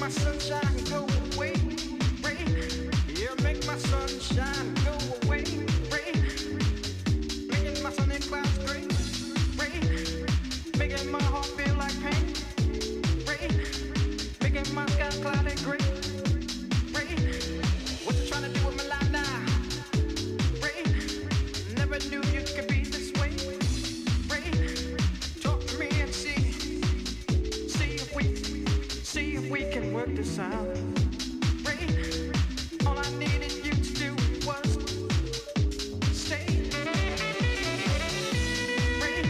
my sunshine go away. Rain, you make my sunshine go away. Rain, making my sunny clouds gray. Rain, making my heart feel like pain. Rain, making my sky cloudy gray. Rain, what you trying to do with my life now? Rain, never knew you could be this way. Rain, talk to me and see if we can work this out. Rain, all I needed you to do was stay. Rain,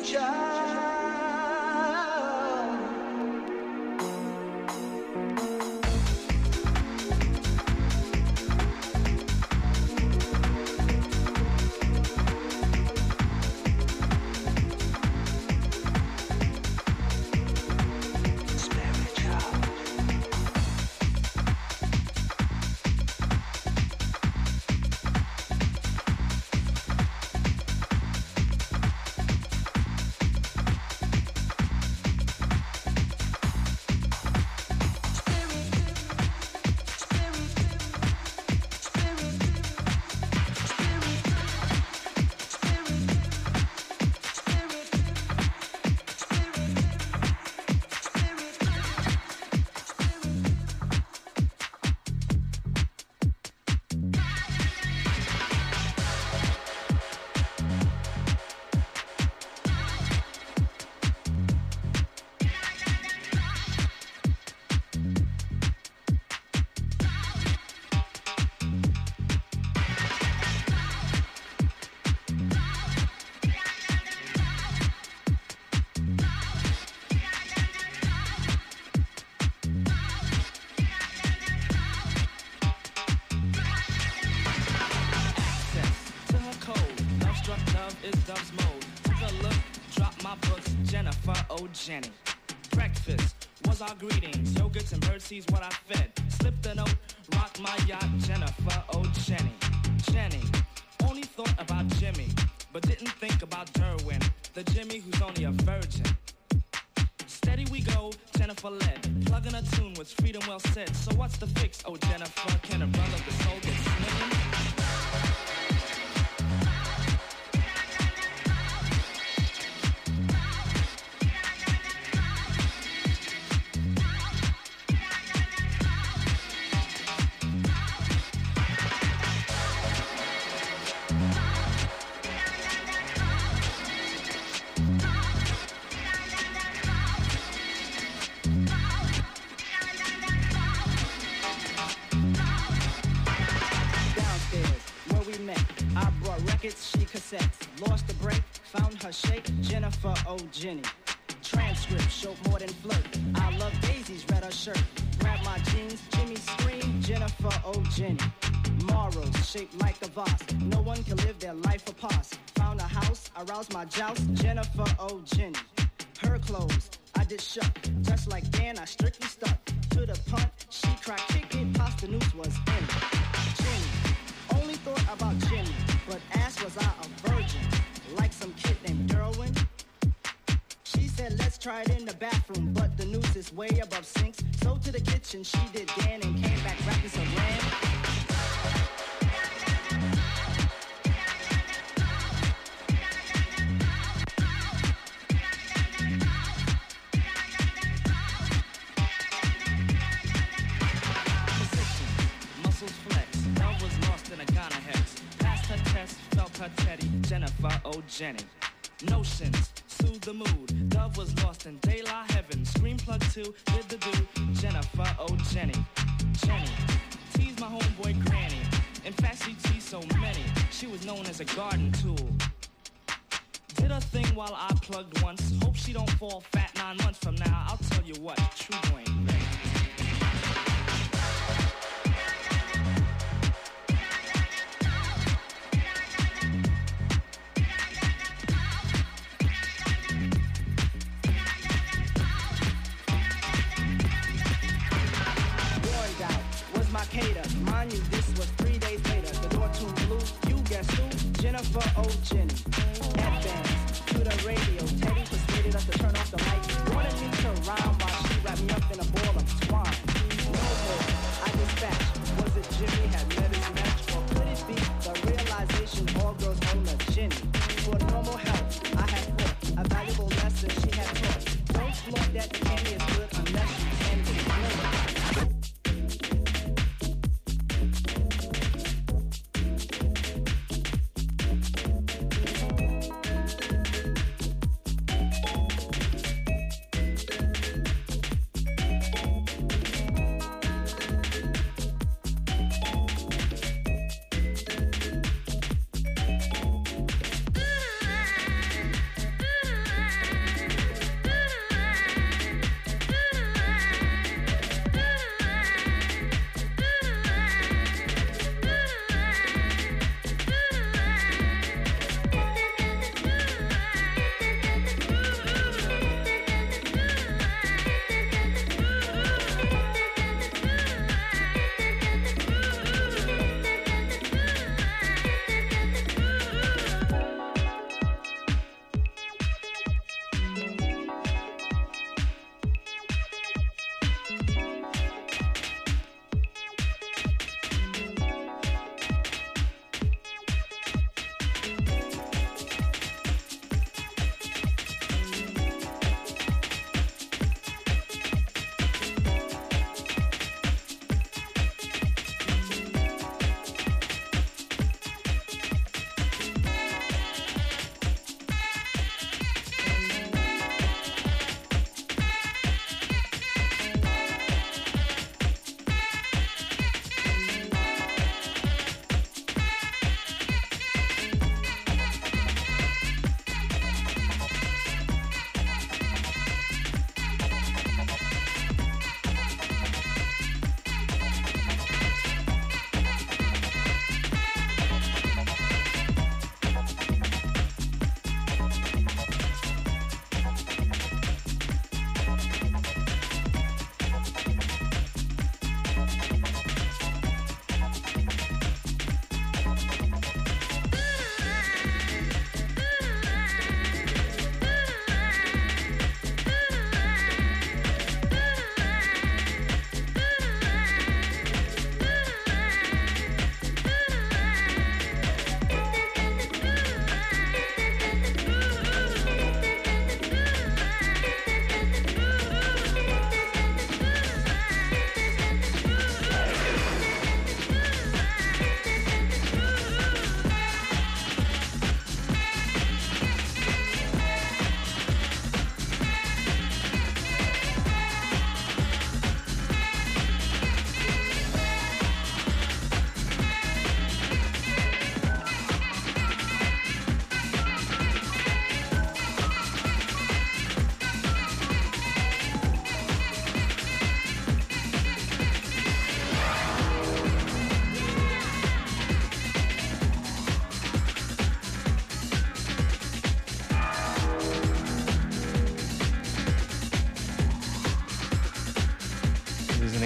Jenny. Breakfast was our greetings. Yogurts and birdseeds what I fed. Slipped a note, rocked my yacht. Jennifer, oh Jenny. Jenny only thought about Jimmy, but didn't think about Derwin, the Jimmy who's only a virgin. Steady we go, Jennifer led. Plugging a tune was freedom well said. So what's the fix, oh Jennifer? Can a brother of the soul get smitten? She cassettes, lost the break, found her shape, Jennifer, oh Jenny. Transcript showed more than flirt. I love daisies, read her shirt. Grab my jeans, Jimmy scream, Jennifer, oh Jenny. Morals shaped like a vase. No one can live their life apart. Found a house, aroused my joust, Jennifer, oh Jenny. Her clothes, I did shut. Just like Dan, I strictly stuck. To the punt, she cried, kick it, past the news was in. Jenny, only thought about Jimmy. But asked was I a virgin, like some kid named Derwin. She said let's try it in the bathroom, but the noose is way above sinks. So to the kitchen she did Dan and came back rapping some ram. Position, muscles flex, love was lost in a Ghana hex. Her test, felt her teddy, Jennifer, oh Jenny. Notions, soothe the mood. Dove was lost in De La Heaven. Screen plug 2, did the do, Jennifer, oh Jenny. Jenny, teased my homeboy Granny. In fact, she teased so many, she was known as a garden tool. Did a thing while I plugged once. Hope she don't fall fat 9 months from now. I'll tell you what, true boy ain't ready. Mind you, this was 3 days later. The door tuned blue. You guess who? Jennifer, oh Jenny. Advance to the radio. Teddy persuaded us to turn off the lights. Wanted me to rhyme while she wrapped me up in a ball of twine. No more, I dispatched. Was it Jimmy had met his match? Or could it be the realization all girls own a Jenny? For normal health, I had thought a valuable lesson she had taught. Don't flaunt that the candy is good unless you can be good.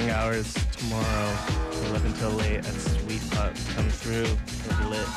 opening hours tomorrow, 11 till late at Sweet Pub. Come through, it'll be lit.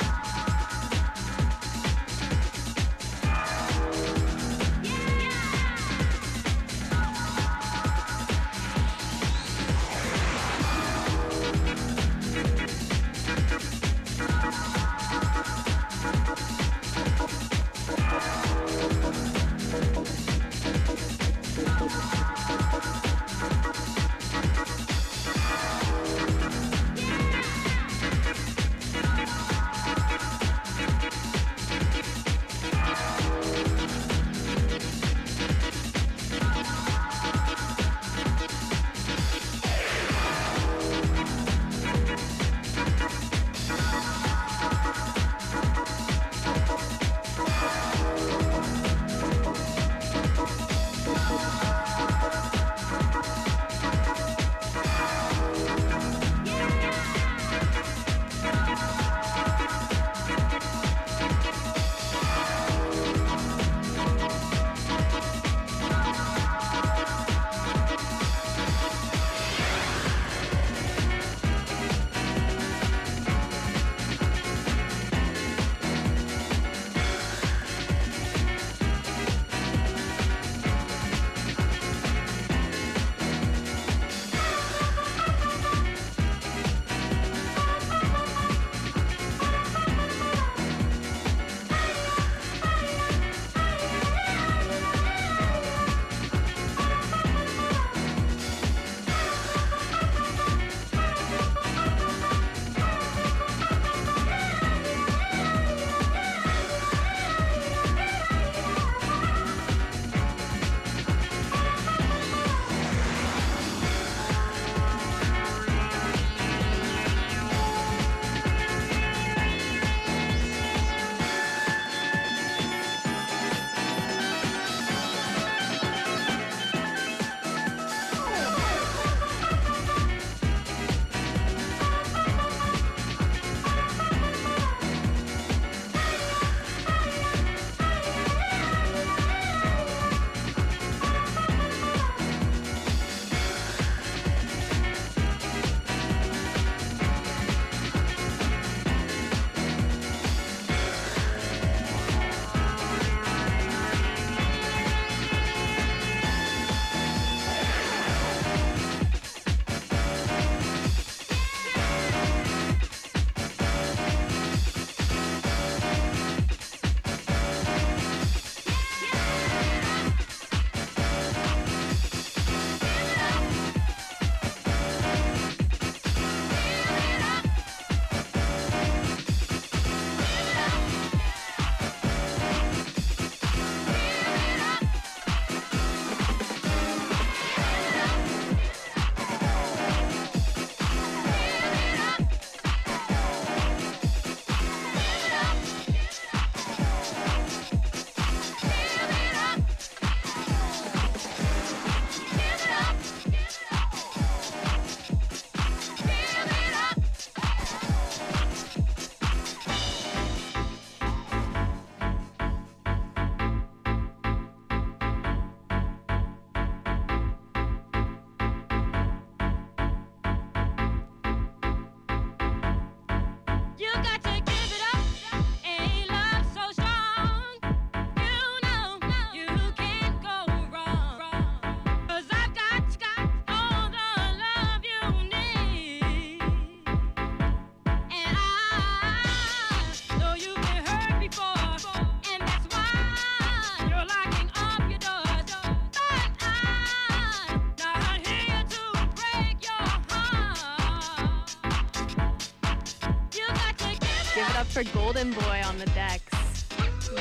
For Golden Boy on the decks. Woo!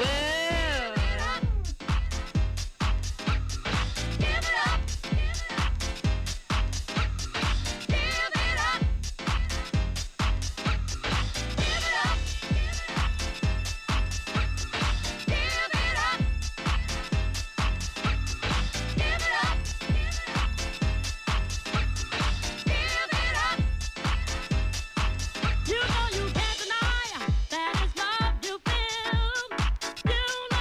You know you can't deny that it's love you feel.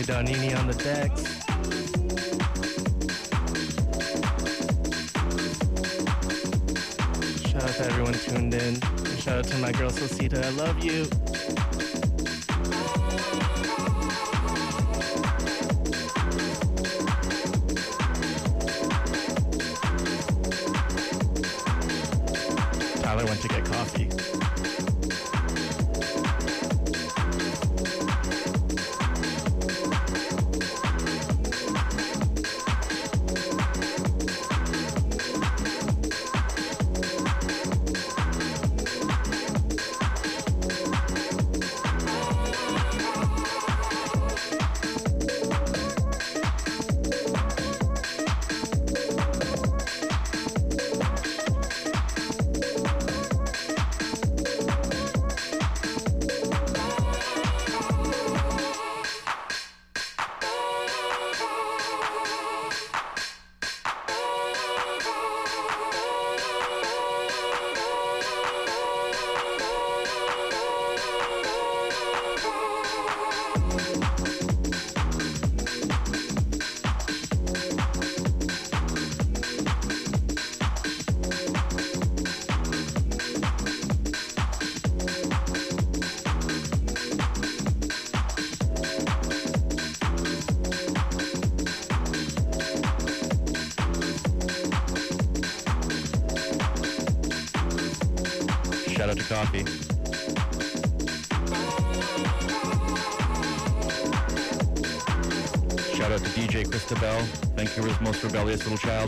Donini on the decks. Shout out to everyone tuned in. And shout out to my girl Sosita. I love you. Tyler went to get coffee. Shout out to coffee. Shout out to DJ Christabel, Vancouver's most rebellious little child.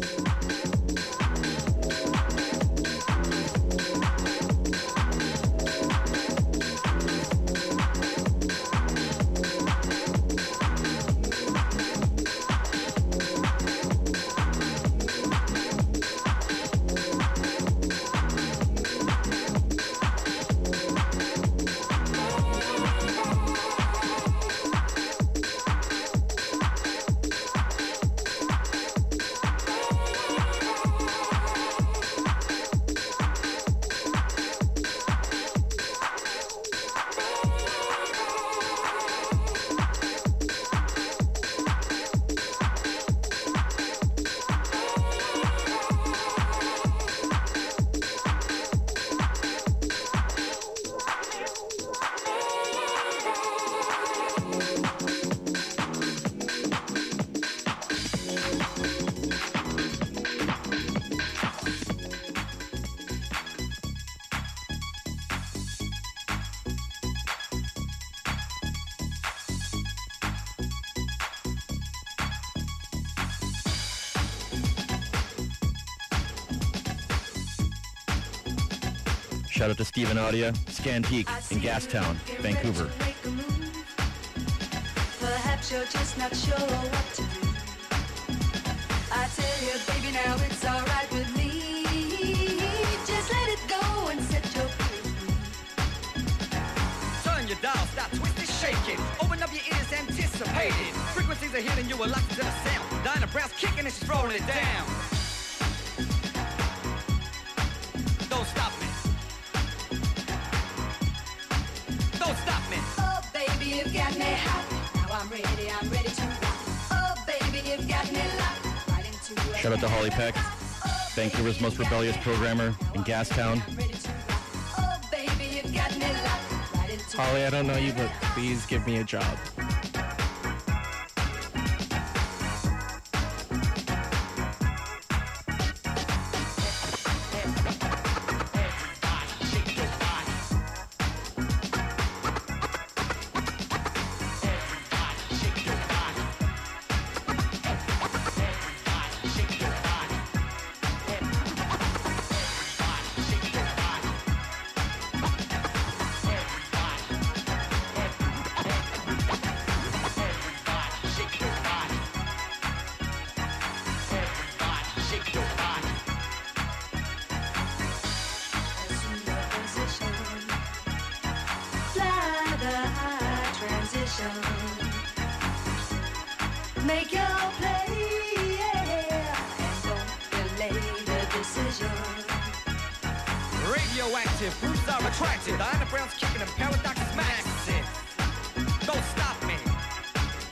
Shout out to Stephen Audia, Scantique in Gastown, Vancouver. Perhaps you're just not sure what to do. I tell you, baby, now it's alright with me. Just let it go and set your feet free. Turn your dial, start twisting, shaking. Open up your ears, anticipating. Frequencies are hitting you, a lot to the sound. Dinah Brown's kicking and she's rolling it down. Don't stop me. Don't stop me. Oh, baby, you've got me hot. Now I'm ready to rock. Oh, baby, you've got me locked right into it. Shout out to Holly Peck, Vancouver's most rebellious programmer in Gastown. Oh, baby, you've got me locked right into it. Holly, I don't know you, but please give me a job. Make your play, yeah, and don't delay the decision. Radioactive, groups are attracted. Dinah Brown's kicking and Paradox is massive. Don't stop me.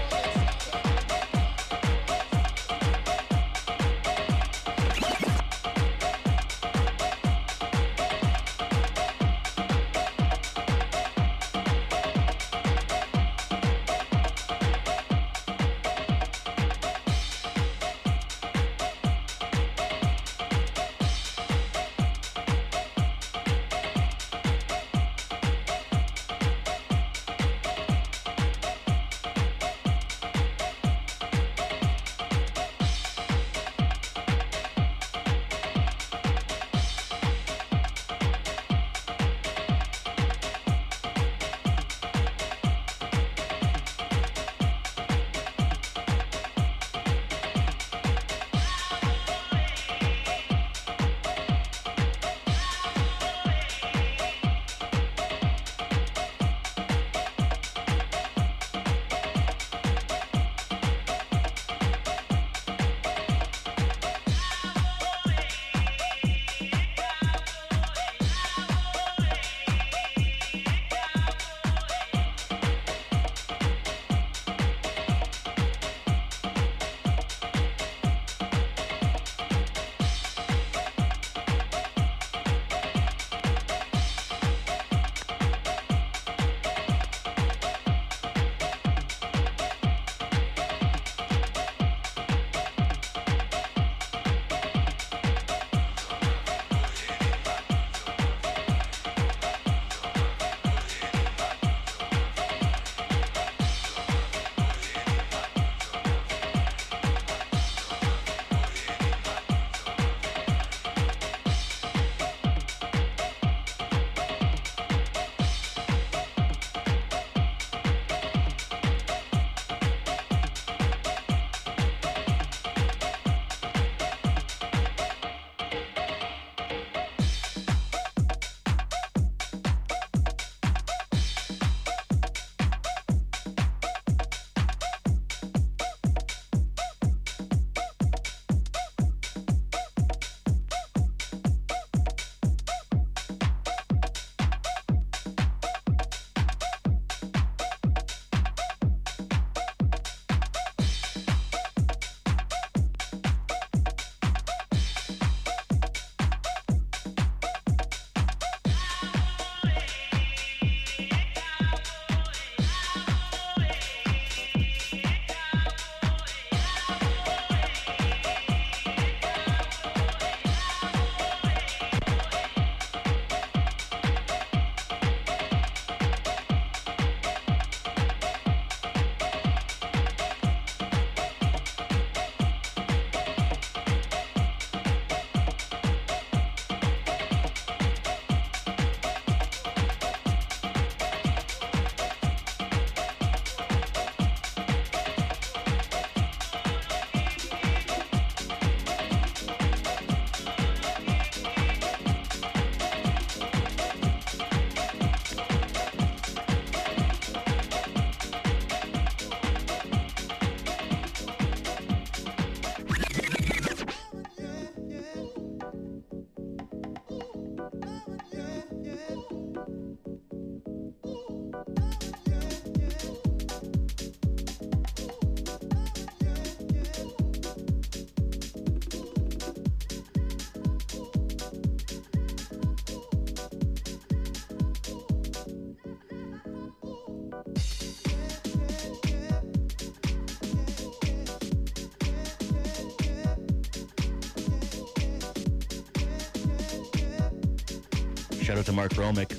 Shout out to Mark Romick.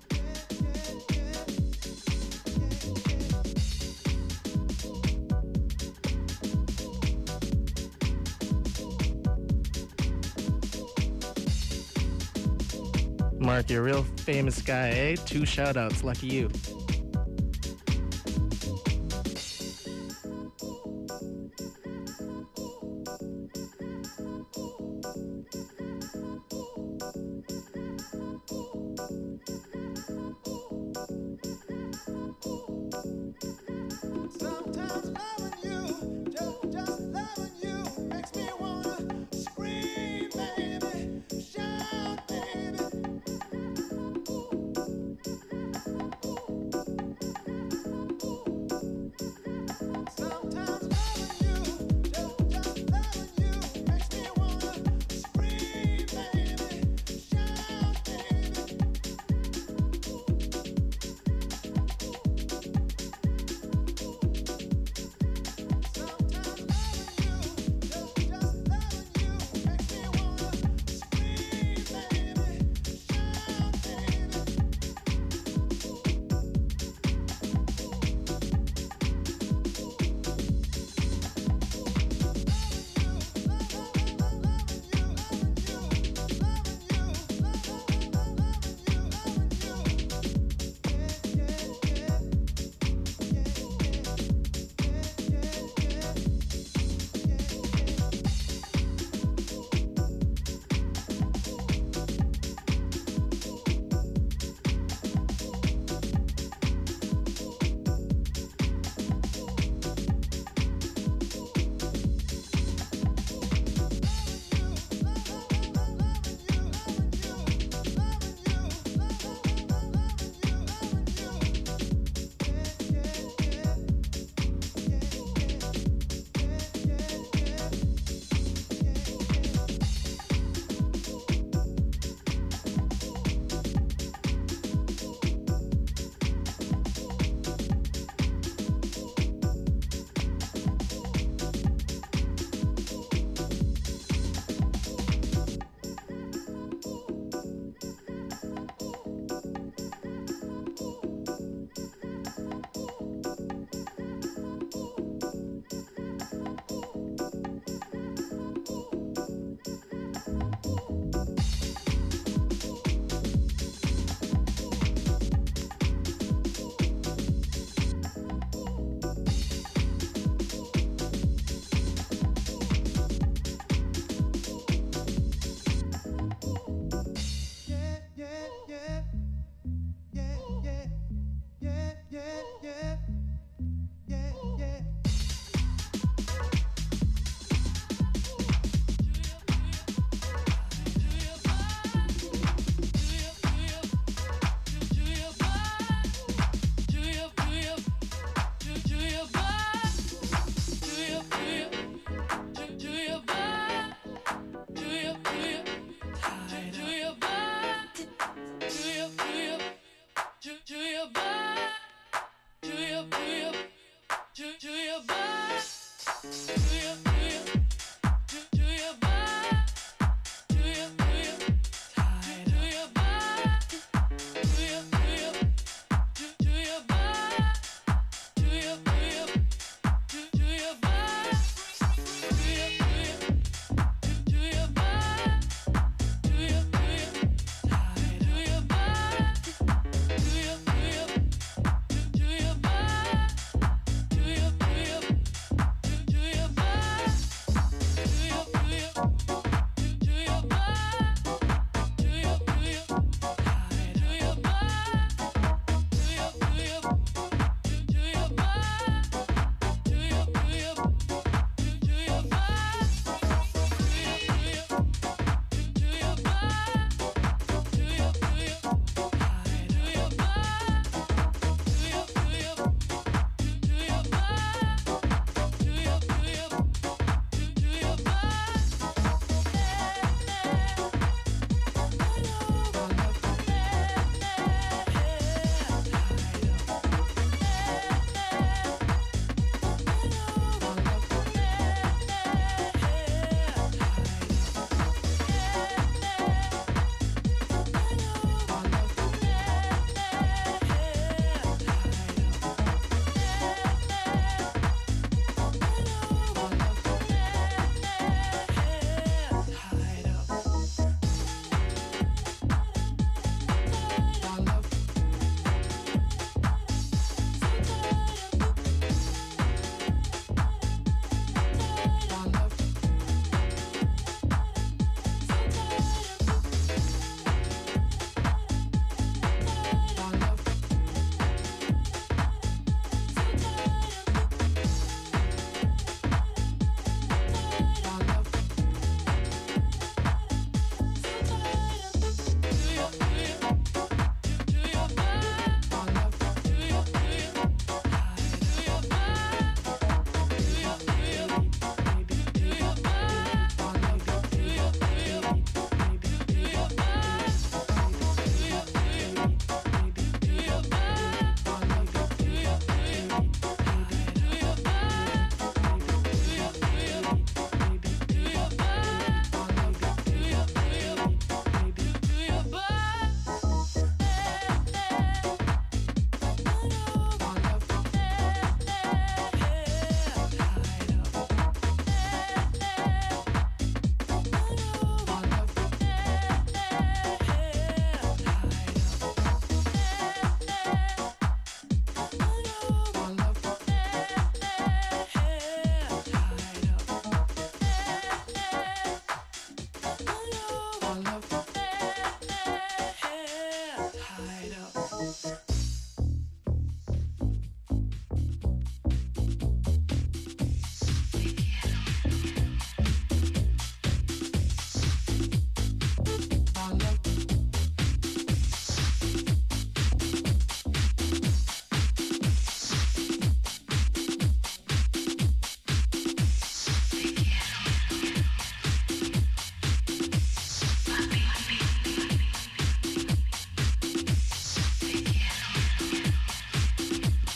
Mark, you're a real famous guy, eh? 2 shout-outs, lucky you. Sometimes loving you, just loving you, makes me wanna scream, baby, shout, baby.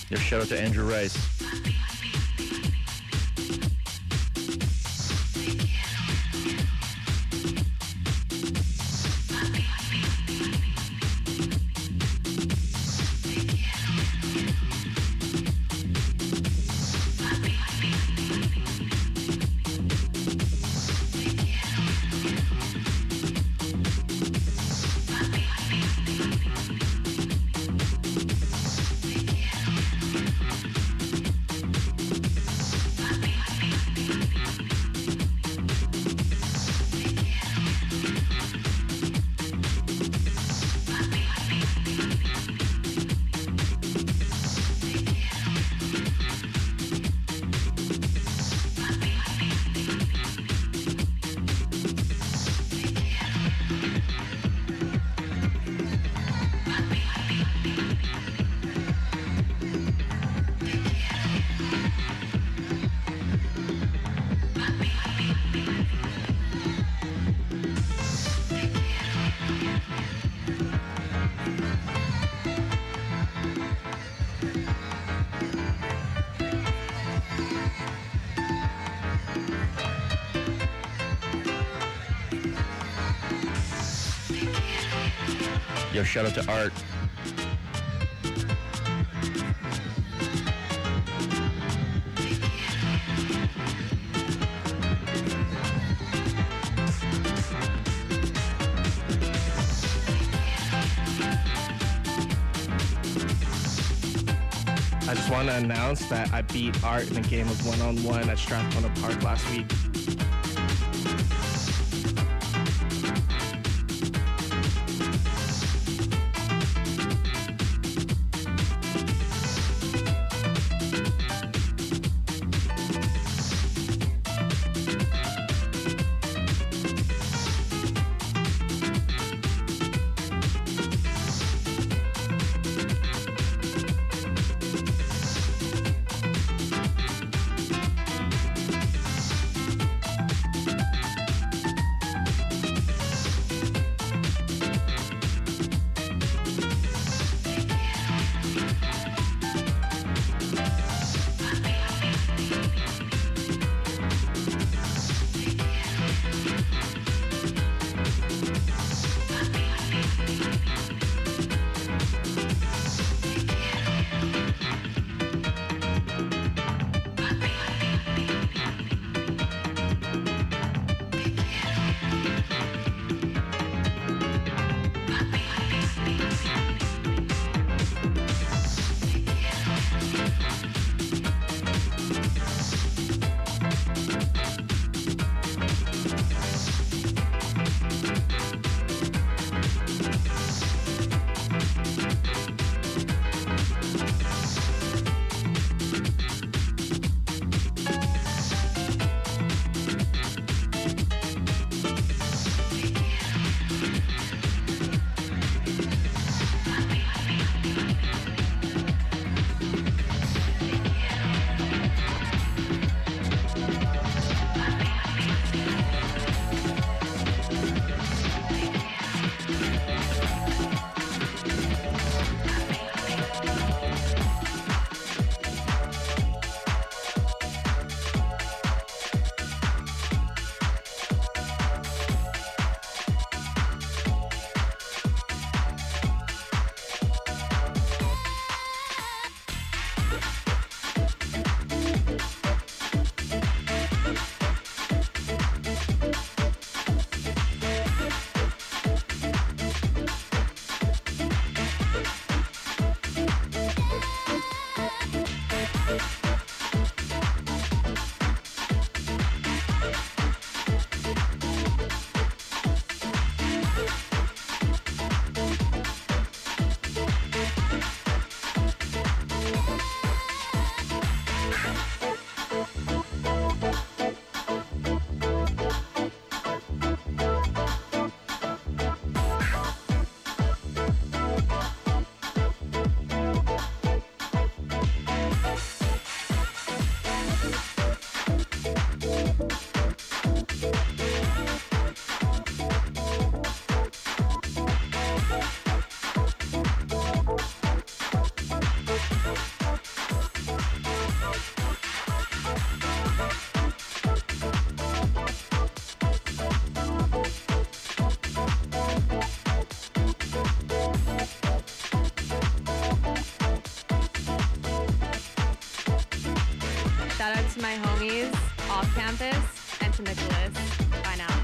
Yo, shout out to Andrew Rice. Yo, shout out to Art. I just want to announce that I beat Art in a game of one-on-one at Strathcona Park last week. to my homies off campus and to Nicholas. Bye now.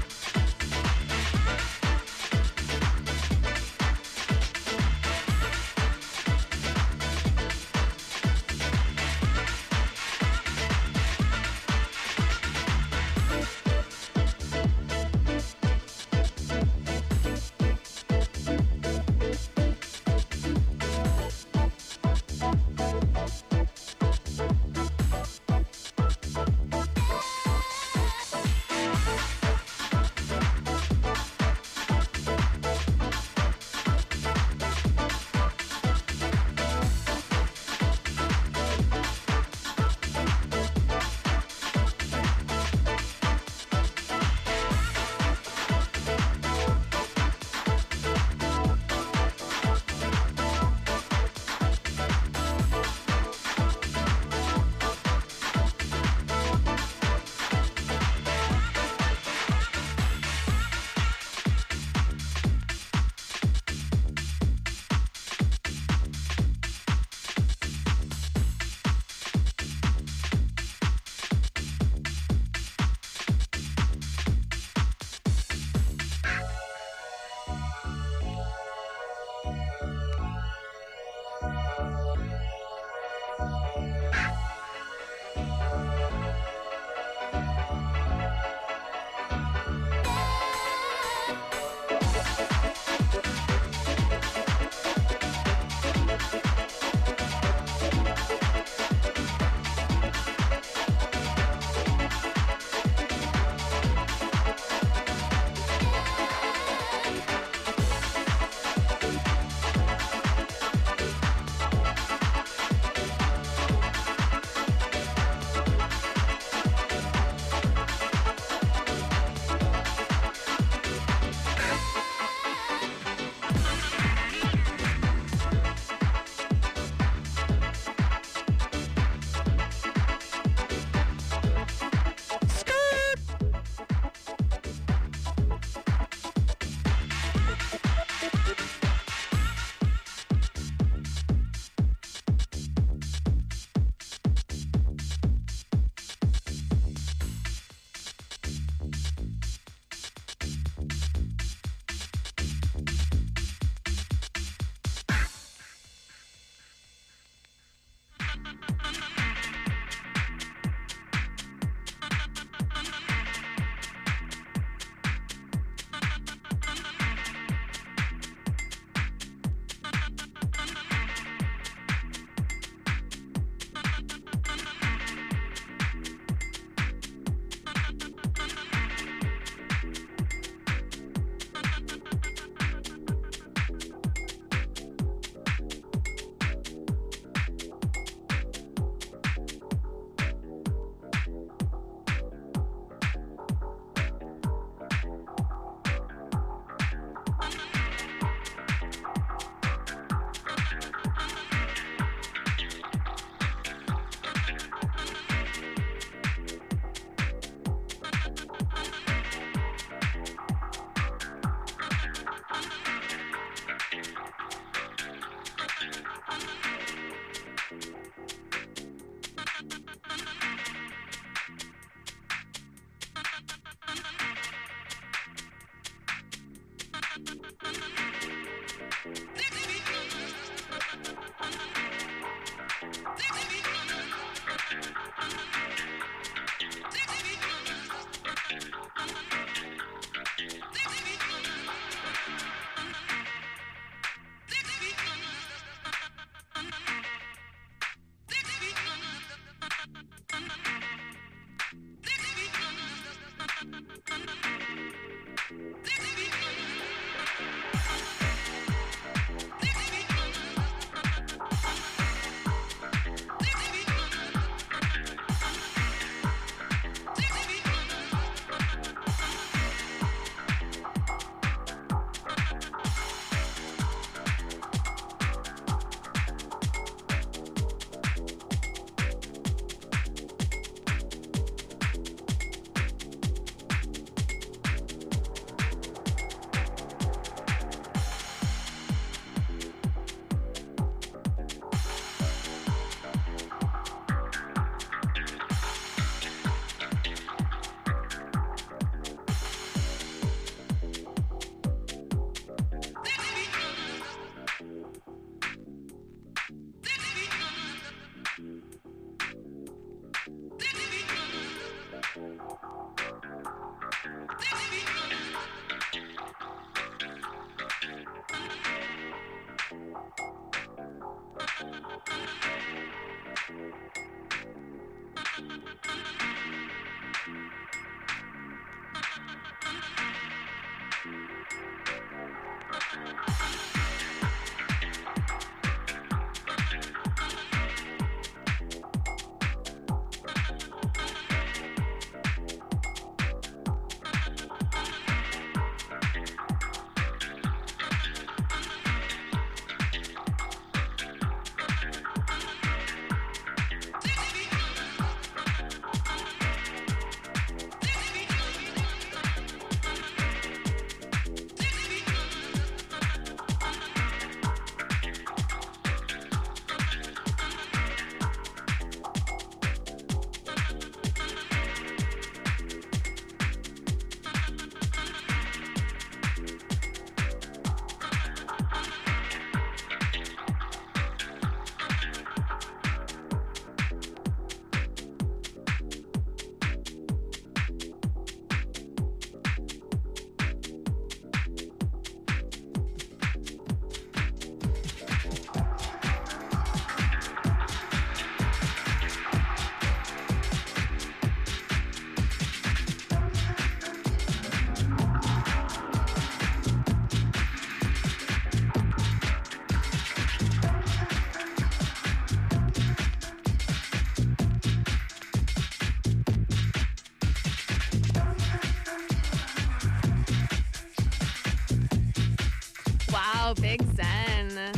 Wow, Big Zen.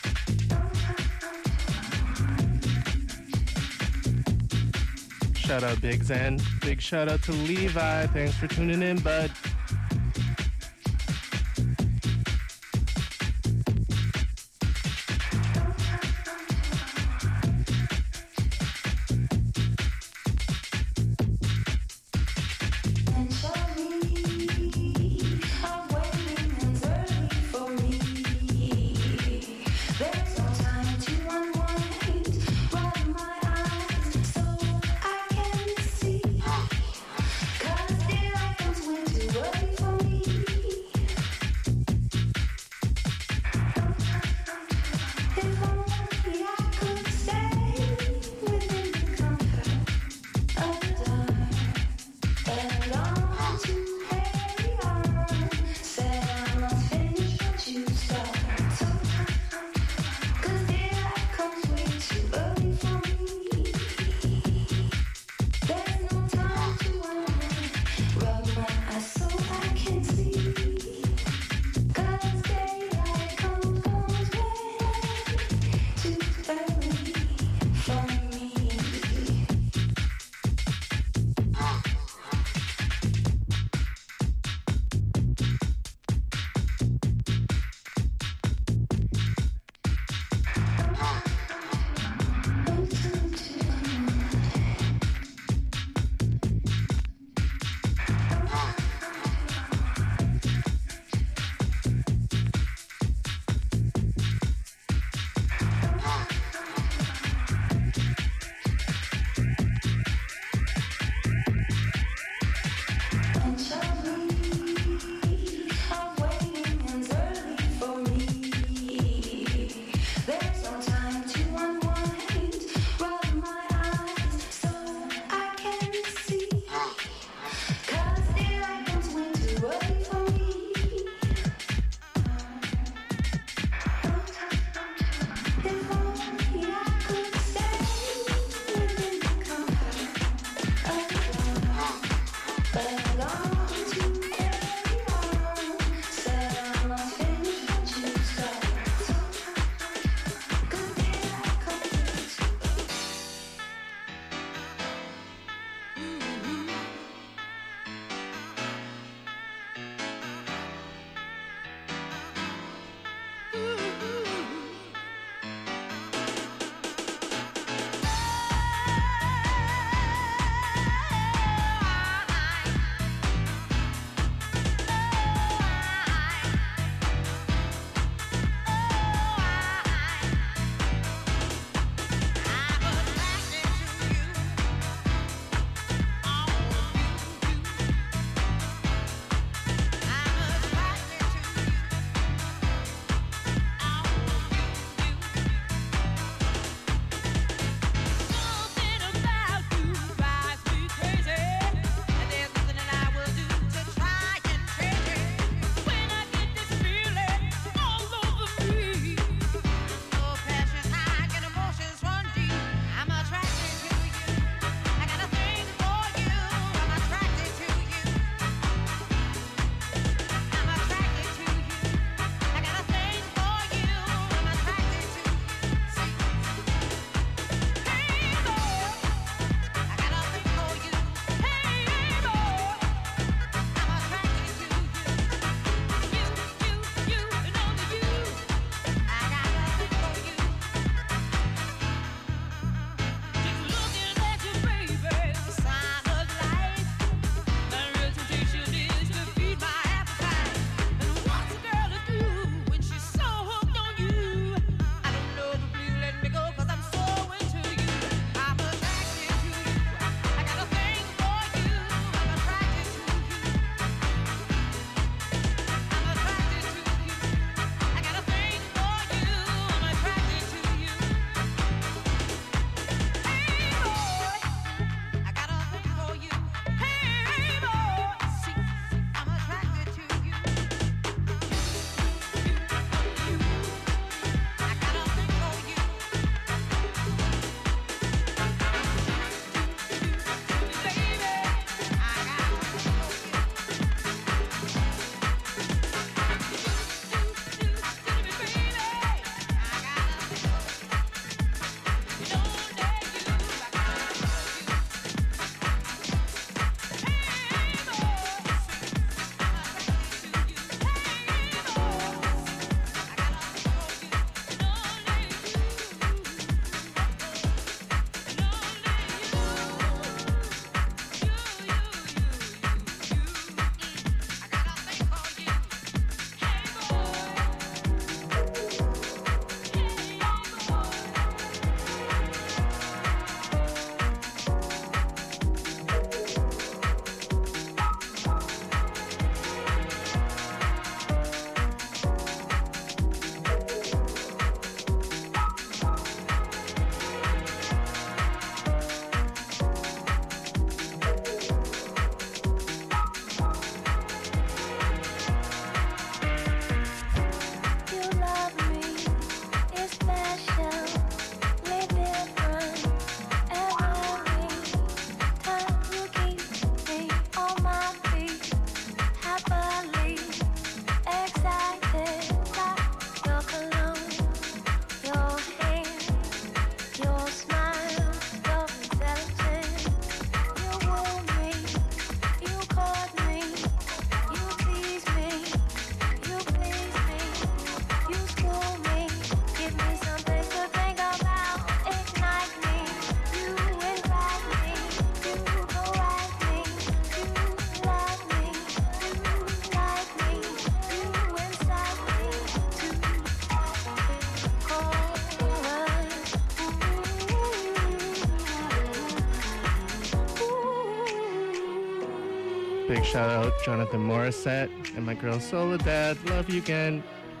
Shout out Big Zen. Big shout out to Levi. Thanks for tuning in, bud. Cause daylight comes when to Big shout out Jonathan Morissette and my girl Soledad. Love you again.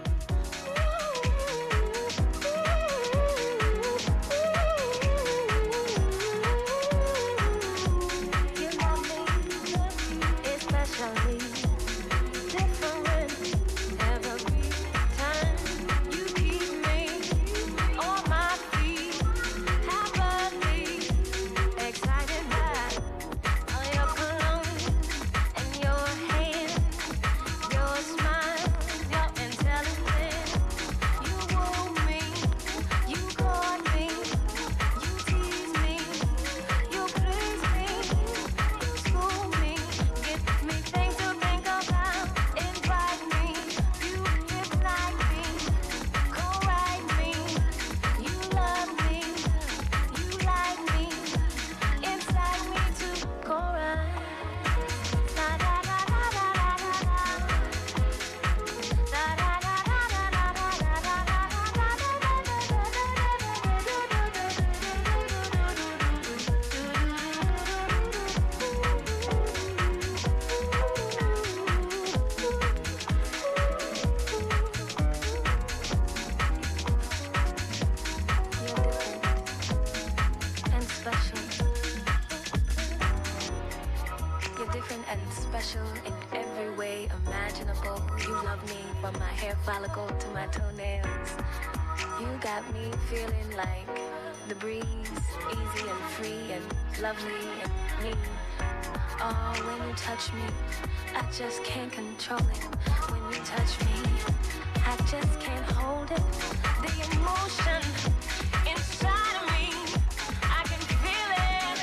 Just can't control it. When you touch me, I just can't hold it. The emotion inside of me, I can feel it.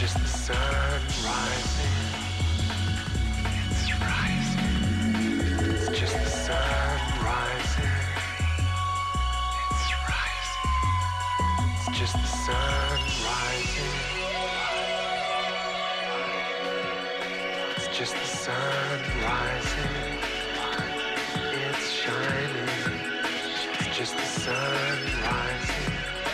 just the sun rising. It's rising. It's just the sun rising. It's rising. It's just the sun rising. It's just the sun rising. It's shining. It's just the sun rising.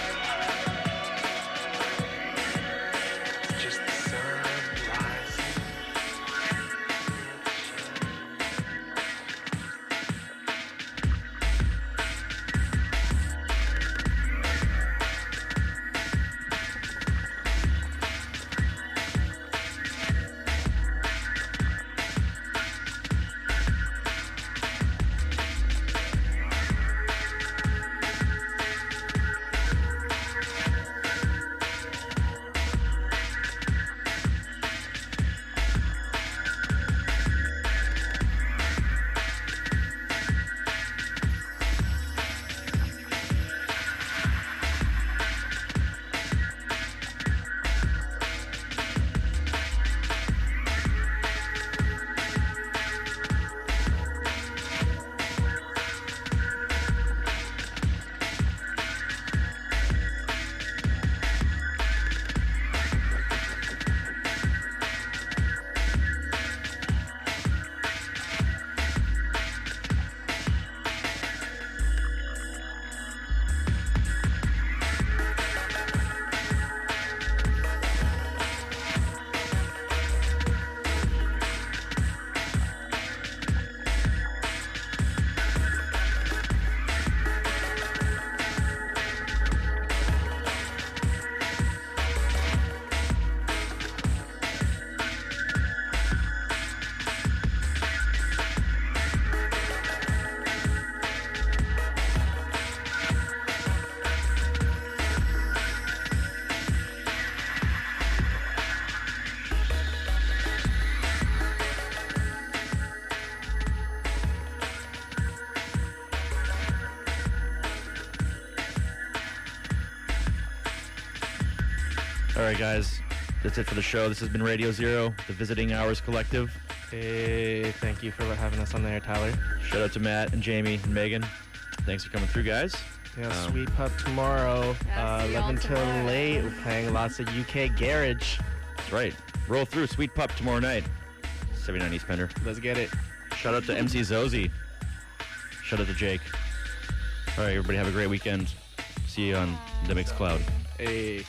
It's just the sun rising. All right, guys. That's it for the show. This has been Radio Zero, the Visiting Hours Collective. Hey, thank you for having us on there, Tyler. Shout out to Matt and Jamie and Megan. Thanks for coming through, guys. Yeah, Sweet Pup tomorrow, Yeah, see y'all 11 till tomorrow. late. We're playing lots of UK garage. That's right. Roll through Sweet Pup tomorrow night. 79 East Pender. Let's get it. Shout out to MC Zozy. Shout out to Jake. All right, everybody have a great weekend. See you on the Mixed Cloud. Hey.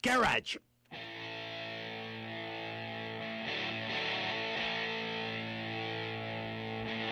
garage.